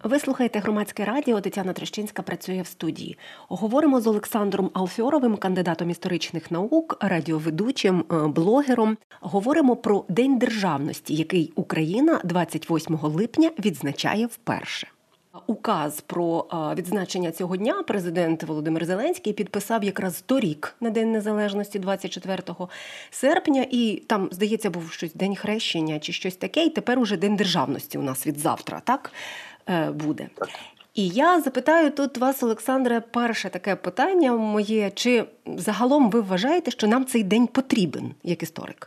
Ви слухаєте «Громадське радіо», Тетяна Трещинська працює в студії. Говоримо з Олександром Алфьоровим, кандидатом історичних наук, радіоведучим, блогером. Говоримо про День державності, який Україна 28 липня відзначає вперше. Указ про відзначення цього дня президент Володимир Зеленський підписав якраз торік на День Незалежності, 24 серпня, і там, здається, був щось День Хрещення чи щось таке, і тепер уже День державності у нас від завтра, так, буде. І я запитаю тут вас, Олександре, перше таке питання моє, чи загалом ви вважаєте, що нам цей день потрібен, як історик?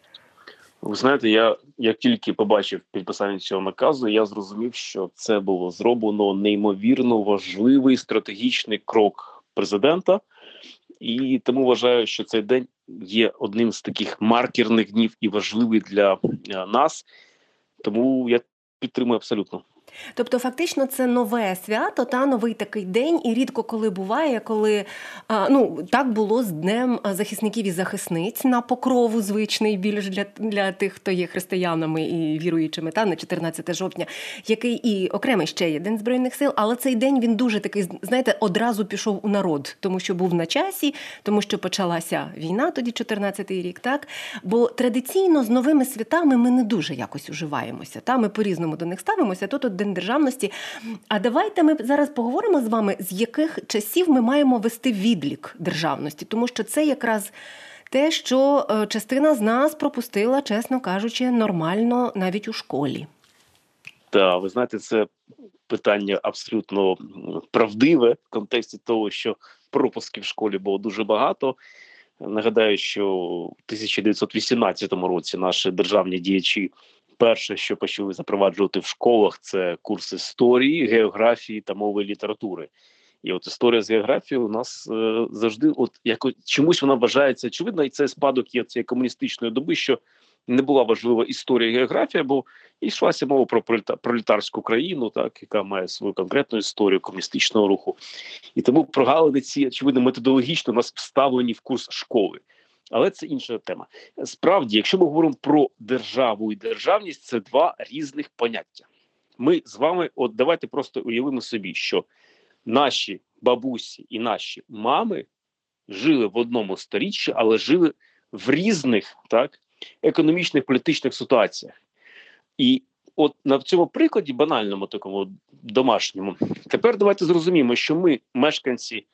Ви знаєте, я як тільки побачив підписання цього наказу, я зрозумів, що це було зроблено неймовірно важливий стратегічний крок президента. І тому вважаю, що цей день є одним з таких маркерних днів і важливий для нас. Тому я підтримую абсолютно. Тобто, фактично, це нове свято, новий такий день, і рідко коли буває, коли, так було з Днем захисників і захисниць на Покрову, звичний більш для тих, хто є християнами і віруючими, на 14 жовтня, який і окремий ще є День Збройних сил, але цей день він дуже такий, знаєте, одразу пішов у народ, тому що був на часі, тому що почалася війна тоді, 14-й рік, так? Бо традиційно з новими святами ми не дуже якось уживаємося, ми по-різному до них ставимося, тут День державності. А давайте ми зараз поговоримо з вами, з яких часів ми маємо вести відлік державності, тому що це якраз те, що частина з нас пропустила, чесно кажучи, нормально навіть у школі. Так, ви знаєте, це питання абсолютно правдиве в контексті того, що пропусків в школі було дуже багато. Нагадаю, що у 1918 році наші державні діячі перше, що почали запроваджувати в школах, це курс історії, географії та мови і літератури. І от історія з географією у нас завжди, чомусь вона вважається, очевидно, і це спадок є цієї комуністичної доби, що не була важлива історія і географія, бо йшлася мова про пролетарську країну, яка має свою конкретну історію комуністичного руху. І тому прогалини ці, очевидно, методологічно у нас вставлені в курс школи. Але це інша тема. Справді, якщо ми говоримо про державу і державність, це два різних поняття. Ми з вами, давайте просто уявимо собі, що наші бабусі і наші мами жили в одному сторіччі, але жили в різних економічних, політичних ситуаціях. І от на цьому прикладі, банальному такому домашньому, тепер давайте зрозуміємо, що ми, мешканці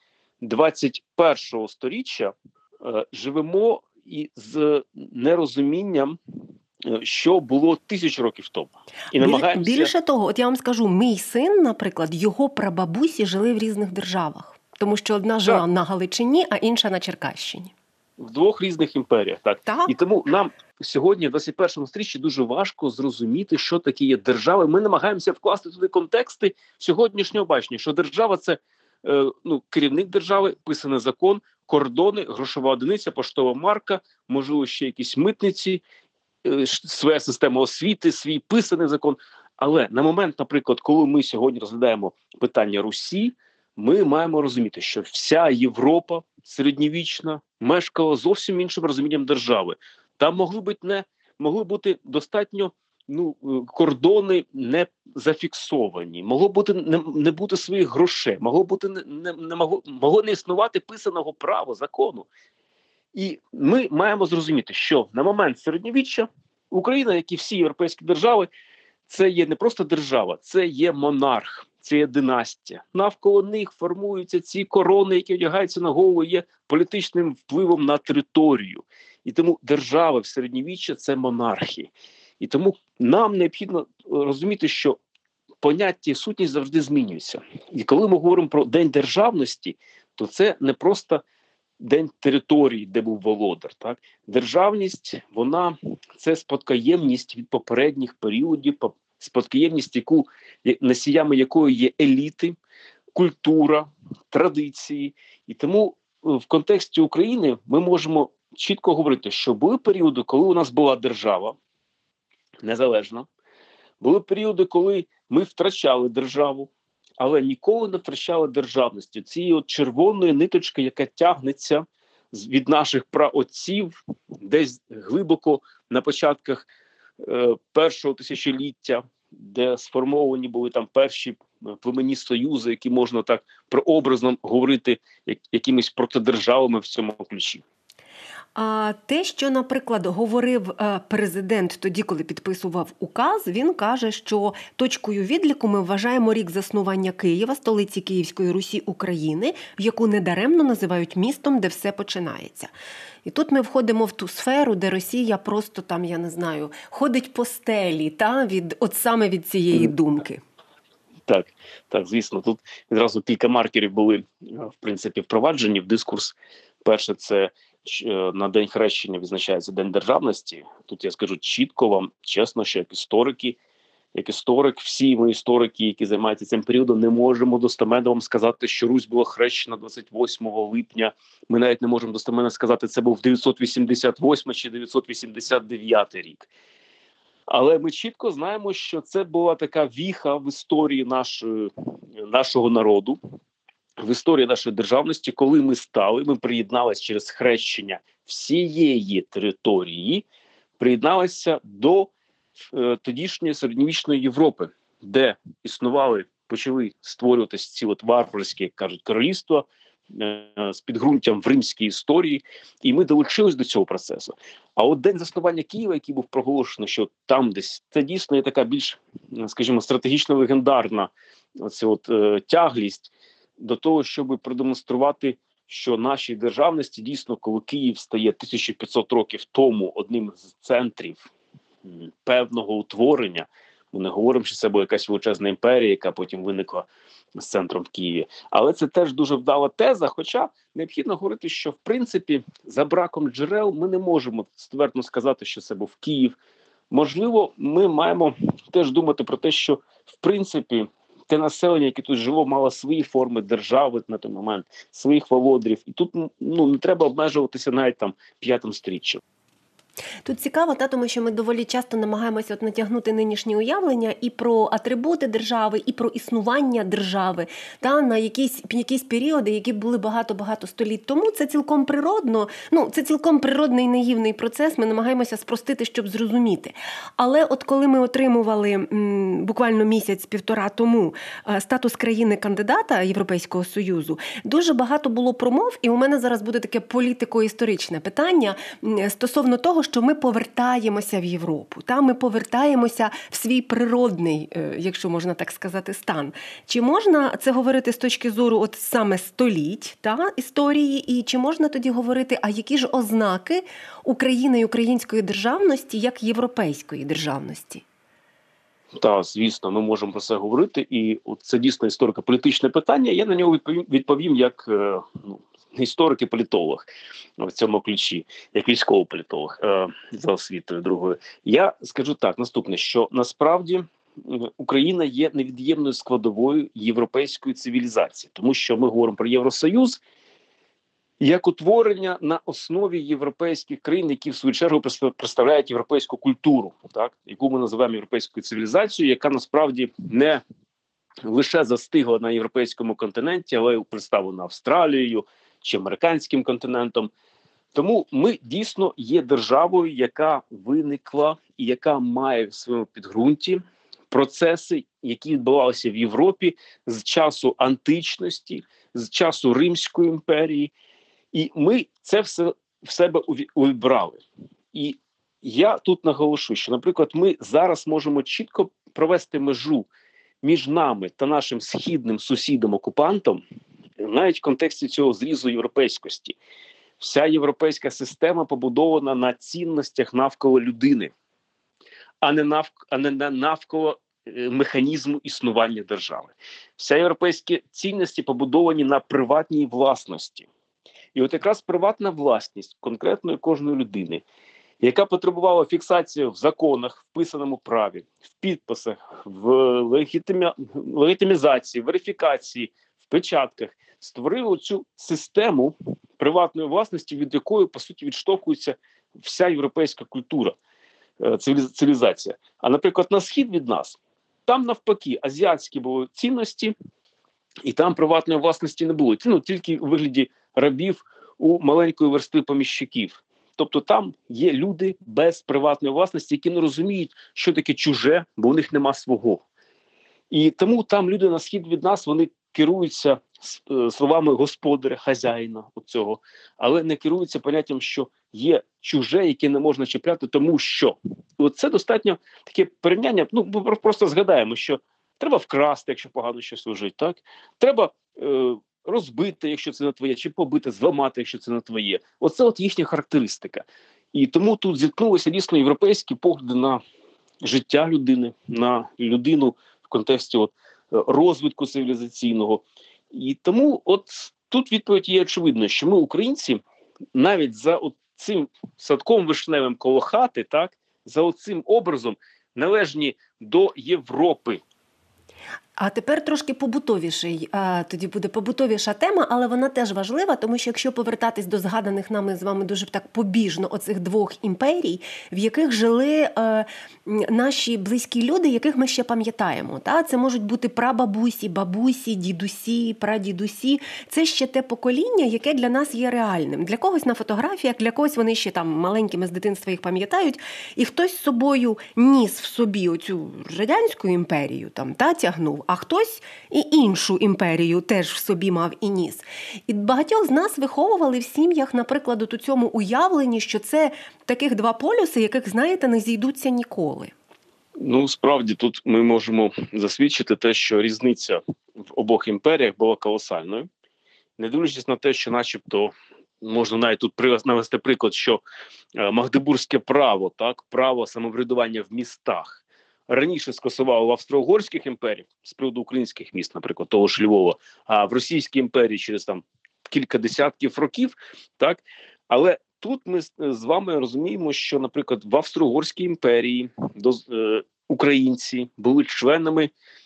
21-го сторіччя, живемо і з нерозумінням, що було 1000 років тому. І намагаємося... Більше того, от я вам скажу, мій син, наприклад, його прабабусі жили в різних державах. Тому що одна жила на Галичині, а інша на Черкащині. В двох різних імперіях. Так. І тому нам сьогодні, в 21-му сторіччі, дуже важко зрозуміти, що таке є держава. Ми намагаємося вкласти туди контексти сьогоднішнього бачення, що держава – це керівник держави, писаний закон, кордони, грошова одиниця, поштова марка, можливо, ще якісь митниці, своя система освіти, свій писаний закон. Але на момент, наприклад, коли ми сьогодні розглядаємо питання Русі, ми маємо розуміти, що вся Європа середньовічна мешкала зовсім іншим розумінням держави. Там могли бути достатньо кордони не зафіксовані, могло не бути своїх грошей, могло не існувати писаного права, закону. І ми маємо зрозуміти, що на момент середньовіччя Україна, як і всі європейські держави, це є не просто держава, це є монарх, це є династія. Навколо них формуються ці корони, які одягаються на голову, є політичним впливом на територію. І тому держава в середньовіччя – це монархії. І тому нам необхідно розуміти, що поняття і сутність завжди змінюються. І коли ми говоримо про День державності, то це не просто День території, де був володар. Державність, це спадкоємність від попередніх періодів, спадкоємність, носіями якої є еліти, культура, традиції. І тому в контексті України ми можемо чітко говорити, що були періоди, коли у нас була держава незалежна, були періоди, коли ми втрачали державу, але ніколи не втрачали державності. Цієї червоної ниточки, яка тягнеться від наших праотців десь глибоко на початках першого тисячоліття, де сформовані були там перші племені союзи, які можна так прообразно говорити якимись протидержавами в цьому ключі. А те, що, наприклад, говорив президент тоді, коли підписував указ, він каже, що точкою відліку ми вважаємо рік заснування Києва, столиці Київської Русі України, яку недаремно називають містом, де все починається. І тут ми входимо в ту сферу, де Росія просто там, я не знаю, ходить по стелі, саме від цієї думки. Так, звісно, тут відразу кілька маркерів були, в принципі, впроваджені в дискурс. Перше, це на День Хрещення відзначається День Державності. Тут я скажу чітко вам, чесно, що як історик, всі ми історики, які займаються цим періодом, не можемо достеменно вам сказати, що Русь була хрещена 28 липня. Ми навіть не можемо достеменно сказати, це був 988 чи 989 рік. Але ми чітко знаємо, що це була така віха в історії нашого народу, в історії нашої державності, коли ми приєдналися через хрещення всієї території, приєдналися до тодішньої середньовічної Європи, де почали створюватися ці варварські, як кажуть, королівства з підґрунтям в римській історії, і ми долучились до цього процесу. А от день заснування Києва, який був проголошений, що там десь, це дійсно є така більш, скажімо, стратегічно-легендарна тяглість до того, щоб продемонструвати, що нашій державності дійсно, коли Київ стає 1500 років тому одним з центрів певного утворення, ми не говоримо, що це була якась величезна імперія, яка потім виникла з центром в Києві. Але це теж дуже вдала теза, хоча необхідно говорити, що в принципі за браком джерел ми не можемо ствердно сказати, що це був Київ. Можливо, ми маємо теж думати про те, що в принципі те населення, яке тут жило, мало свої форми держави на той момент, своїх володарів. І тут не треба обмежуватися навіть там 5-м сторіччям. Тут цікаво, тому що ми доволі часто намагаємося натягнути нинішні уявлення і про атрибути держави, і про існування держави на якісь періоди, які були багато-багато століть тому. Це цілком природно, це цілком природний наївний процес, ми намагаємося спростити, щоб зрозуміти. Але от коли ми отримували буквально місяць-півтора тому статус країни-кандидата Європейського Союзу, дуже багато було промов, і у мене зараз буде таке політико-історичне питання стосовно того, що ми повертаємося в Європу, ми повертаємося в свій природний, якщо можна так сказати, стан. Чи можна це говорити з точки зору саме століть історії, і чи можна тоді говорити, а які ж ознаки України і української державності як європейської державності? Так, звісно, ми можемо про це говорити, і це дійсно історико-політичне питання. Я на нього відповім як історик і політолог в цьому ключі, як військовий політолог за освітою другою. Я скажу так, наступне, що насправді Україна є невід'ємною складовою європейської цивілізації, тому що ми говоримо про Євросоюз як утворення на основі європейських країн, які в свою чергу представляють європейську культуру, яку ми називаємо європейською цивілізацією, яка насправді не лише застигла на європейському континенті, але й представлена Австралією чи американським континентом. Тому ми дійсно є державою, яка виникла і яка має в своєму підґрунті процеси, які відбувалися в Європі з часу античності, з часу Римської імперії. І ми це все в себе увібрали. І я тут наголошу, що, наприклад, ми зараз можемо чітко провести межу між нами та нашим східним сусідом-окупантом, навіть в контексті цього зрізу європейськості. Вся європейська система побудована на цінностях навколо людини, а не навколо механізму існування держави. Вся європейські цінності побудовані на приватній власності. І от якраз приватна власність конкретної кожної людини, яка потребувала фіксації в законах, в писаному праві, в підписах, в легітимізації, верифікації, в печатках, створили цю систему приватної власності, від якої, по суті, відштовхується вся європейська культура, цивілізація. А, наприклад, на схід від нас, там навпаки, азіатські були цінності, і там приватної власності не було. Тільки у вигляді рабів у маленької верстви поміщиків. Тобто там є люди без приватної власності, які не розуміють, що таке чуже, бо у них нема свого. І тому там люди на схід від нас, вони керуються словами господаря, хазяїна оцього, але не керуються поняттям, що є чуже, яке не можна чіпляти, тому що. Це достатньо таке порівняння, ми просто згадаємо, що треба вкрасти, якщо погано щось лежить, так? Треба розбити, якщо це не твоє, чи побити, зламати, якщо це не твоє. Оце їхня характеристика. І тому тут зіткнулися дійсно європейські погляди на життя людини, на людину в контексті розвитку цивілізаційного. І тому тут відповідь є очевидна, що ми, українці, навіть за цим садком вишневим коло хати, так, за оцим образом належні до Європи. А тепер трошки побутовіший, тоді буде побутовіша тема, але вона теж важлива, тому що якщо повертатись до згаданих нами з вами дуже так побіжно оцих двох імперій, в яких жили наші близькі люди, яких ми ще пам'ятаємо. Це можуть бути прабабусі, бабусі, дідусі, прадідусі. Це ще те покоління, яке для нас є реальним. Для когось на фотографіях, для когось вони ще там маленькими з дитинства їх пам'ятають, і хтось з собою ніс в собі оцю радянську імперію, тягнув, а хтось і іншу імперію теж в собі мав і ніс. І багатьох з нас виховували в сім'ях, наприклад, у цьому уявленні, що це таких два полюси, яких, знаєте, не зійдуться ніколи. Справді, тут ми можемо засвідчити те, що різниця в обох імперіях була колосальною. Не дивлячись на те, що начебто, можна навіть тут навести приклад, що магдебурзьке право, право самоврядування в містах, раніше скасувало в Австро-Угорських імперіях з приводу українських міст, наприклад, того ж Львова, а в Російській імперії через кілька десятків років, так? Але тут ми з вами розуміємо, що, наприклад, в Австро-Угорській імперії українці були членами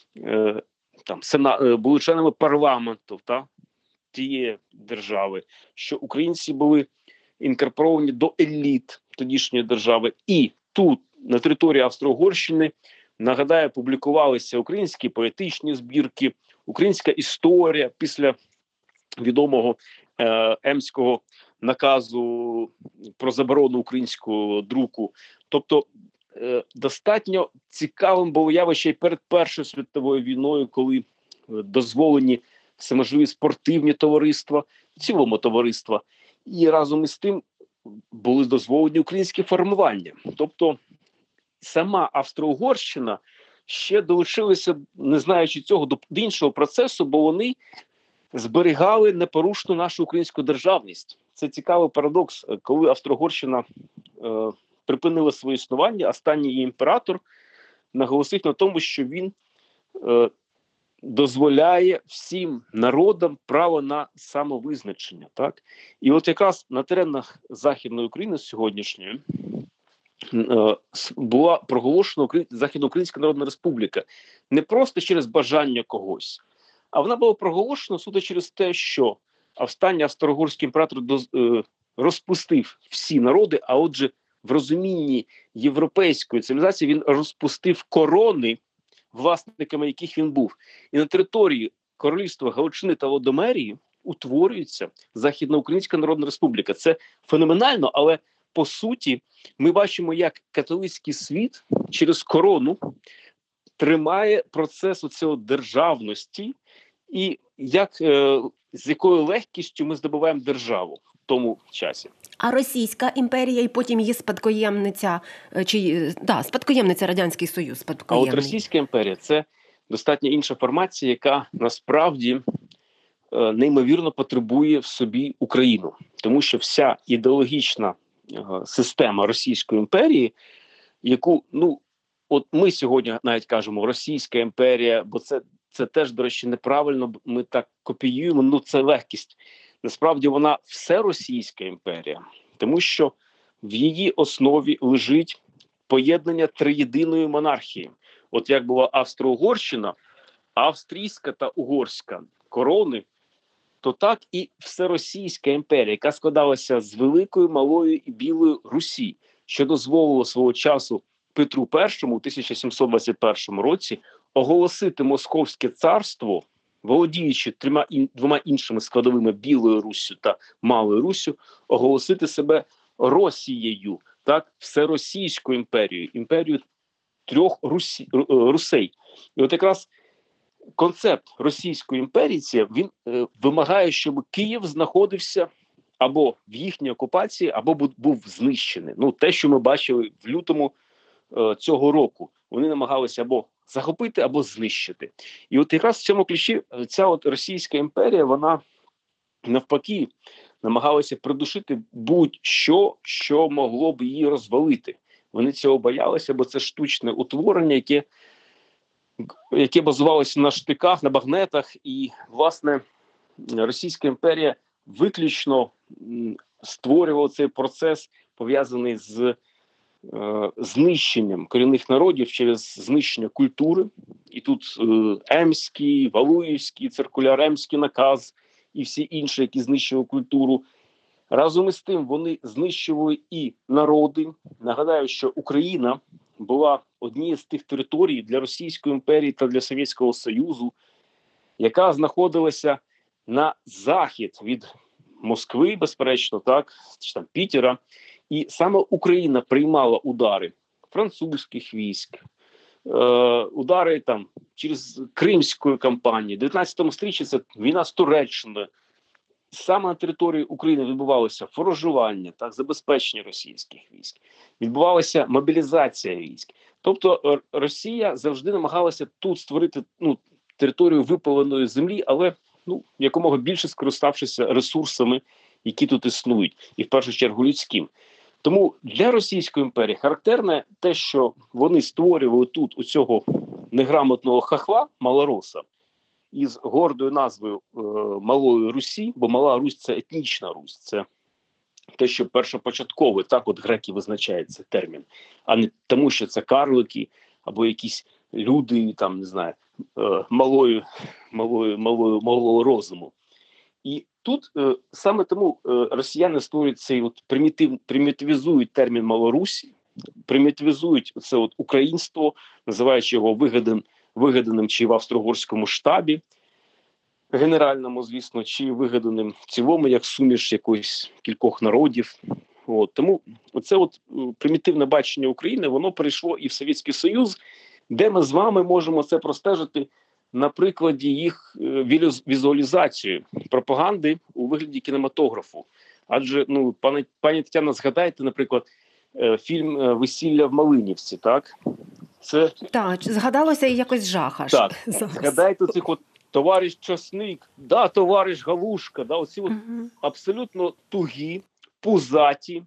були членами парламенту тієї держави, що українці були інкорпоровані до еліт тодішньої держави. І тут, на території Австро-Угорщини, нагадаю, публікувалися українські поетичні збірки, українська історія після відомого Емського наказу про заборону українського друку. Тобто достатньо цікавим було явище і перед Першою світовою війною, коли дозволені всеможливі спортивні товариства, в цілому товариства, і разом із тим були дозволені українські формування. Тобто сама Австро-Угорщина ще долучилася, не знаючи цього, до іншого процесу, бо вони зберігали непорушну нашу українську державність. Це цікавий парадокс. Коли Австро-Угорщина припинила своє існування, останній її імператор наголосив на тому, що він дозволяє всім народам право на самовизначення. Так? І якраз на теренах Західної України сьогоднішньої була проголошена Західноукраїнська Народна Республіка не просто через бажання когось, а вона була проголошена суто через те, що останній австро-угорський імператор розпустив всі народи, а отже, в розумінні європейської цивілізації він розпустив корони, власниками яких він був. І на території Королівства Галичини та Лодомерії утворюється Західноукраїнська Народна Республіка. Це феноменально, але по суті ми бачимо, як католицький світ через корону тримає процес оцього державності і з якою легкістю ми здобуваємо державу в тому часі. А Російська імперія і потім її спадкоємниця, спадкоємниця Радянський Союз. А от Російська імперія – це достатньо інша формація, яка насправді неймовірно потребує в собі Україну. Тому що вся ідеологічна система Російської імперії, яку, ми сьогодні навіть кажемо Російська імперія, бо це теж, до речі, неправильно, ми так копіюємо, це легкість. Насправді вона всеросійська імперія, тому що в її основі лежить поєднання триєдиної монархії. От як була Австро-Угорщина, австрійська та угорська корони, то так і всеросійська імперія, яка складалася з Великої, Малої і Білої Русі, що дозволило свого часу Петру І у 1721 році оголосити Московське царство, володіючи двома іншими складовими Білою Руссю та Малою Руссю, оголосити себе Росією, всеросійською імперією, імперією трьох Русей. І от якраз концепт Російської імперії він вимагає, щоб Київ знаходився або в їхній окупації, або був знищений. Ну, те, що ми бачили в лютому цього року. Вони намагалися або захопити, або знищити. І от якраз в цьому ключі ця от Російська імперія, вона навпаки намагалася придушити будь-що, що могло б її розвалити. Вони цього боялися, бо це штучне утворення, яке базувалося на штиках, на багнетах. І, власне, Російська імперія виключно створювала цей процес, пов'язаний з знищенням корінних народів через знищення культури. І тут Емський, Валуївський, циркуляр Емський наказ і всі інші, які знищували культуру. Разом із тим вони знищували і народи. Нагадаю, що Україна була однією з тих територій для Російської імперії та для Совєтського Союзу, яка знаходилася на захід від Москви, безперечно, так, чи там Пітера. І саме Україна приймала удари французьких військ, удари там через Кримську кампанію. В 19 сторіччі це війна з Туреччиною. Саме на території України відбувалося форожування, так, забезпечення російських військ. Відбувалася мобілізація військ. Тобто Росія завжди намагалася тут створити територію випаленої землі, але якомога більше скориставшися ресурсами, які тут існують, і в першу чергу людським. Тому для Російської імперії характерне те, що вони створювали тут у цього неграмотного хахла, малороса, із гордою назвою Малої Русі, бо Мала Русь – це етнічна Русь, це те, що першопочаткове, так от греки визначають цей термін, а не тому, що це карлики або якісь люди, там, не знаю, малого розуму. І тут саме тому росіяни створюють цей от примітивізують термін Малорусі, примітивізують це от українство, називаючи його вигаданим чи в австро-угорському штабі, генеральному, звісно, чи вигаданим в цілому, як суміш якоїсь кількох народів. Тому оце от примітивне бачення України, воно перейшло і в Совєтський Союз, де ми з вами можемо це простежити на прикладі їх візуалізації пропаганди у вигляді кінематографу. Адже, пані Тетяна, згадайте, наприклад, фільм «Весілля в Малинівці», так? Так, згадалося і якось жах аж. Так, згадайте цих от товариш Часник, товариш Галушка, оці от абсолютно тугі, пузаті,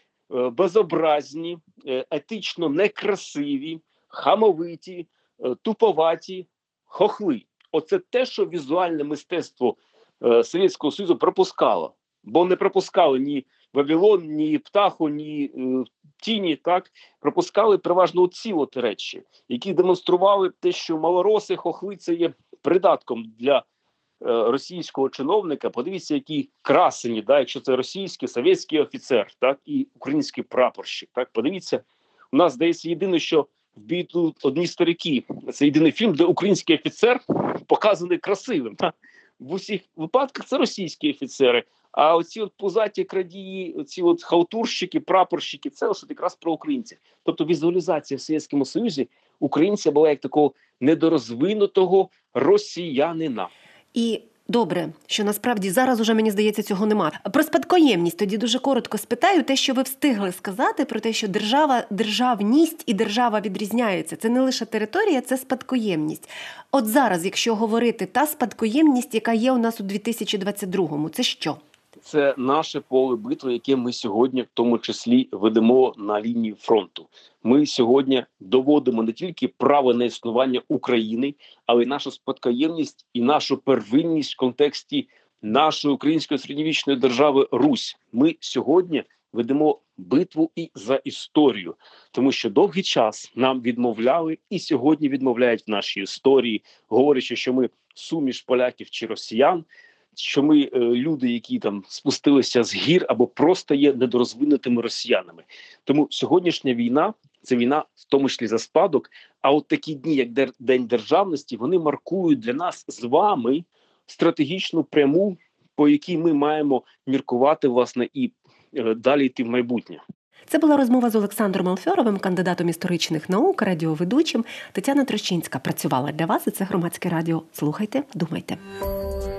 безобразні, етично некрасиві, хамовиті, туповаті хохли. Оце те, що візуальне мистецтво Совєтського Союзу пропускало. Бо не пропускали ні Вавилон, ні Птаху, ні Тіні, так? Пропускали переважно оці от речі, які демонстрували те, що малороси, хохли – це є придатком для російського чиновника. Подивіться, які красені, якщо це російський, совєтський офіцер, так, і український прапорщик. Так, подивіться, у нас, здається, єдине, що в бій тут одні старики. Це єдиний фільм, де український офіцер показаний красивим. В усіх випадках це російські офіцери. А оці от пузаті крадії, оці от халтурщики, прапорщики – це ось якраз про українців. Тобто візуалізація в Совєтському Союзі українця була як такого недорозвинутого росіянина. І добре, що насправді зараз уже, мені здається, цього нема. Про спадкоємність тоді дуже коротко спитаю. Те, що ви встигли сказати про те, що державність і держава відрізняються. Це не лише територія, це спадкоємність. От зараз, якщо говорити, та спадкоємність, яка є у нас у 2022-му, це що? Це наше поле битви, яке ми сьогодні в тому числі ведемо на лінії фронту. Ми сьогодні доводимо не тільки право на існування України, але й нашу спадкоємність і нашу первинність в контексті нашої української середньовічної держави Русь. Ми сьогодні ведемо битву і за історію, тому що довгий час нам відмовляли і сьогодні відмовляють в нашій історії, говорячи, що ми суміш поляків чи росіян, що ми люди, які там спустилися з гір або просто є недорозвинутими росіянами. Тому сьогоднішня війна – це війна в тому числі за спадок, а от такі дні, як День Державності, вони маркують для нас з вами стратегічну пряму, по якій ми маємо міркувати, власне, і далі йти в майбутнє. Це була розмова з Олександром Алфьоровим, кандидатом історичних наук, радіоведучим. Тетяна Трощинська працювала для вас, і це Громадське радіо. Слухайте, думайте.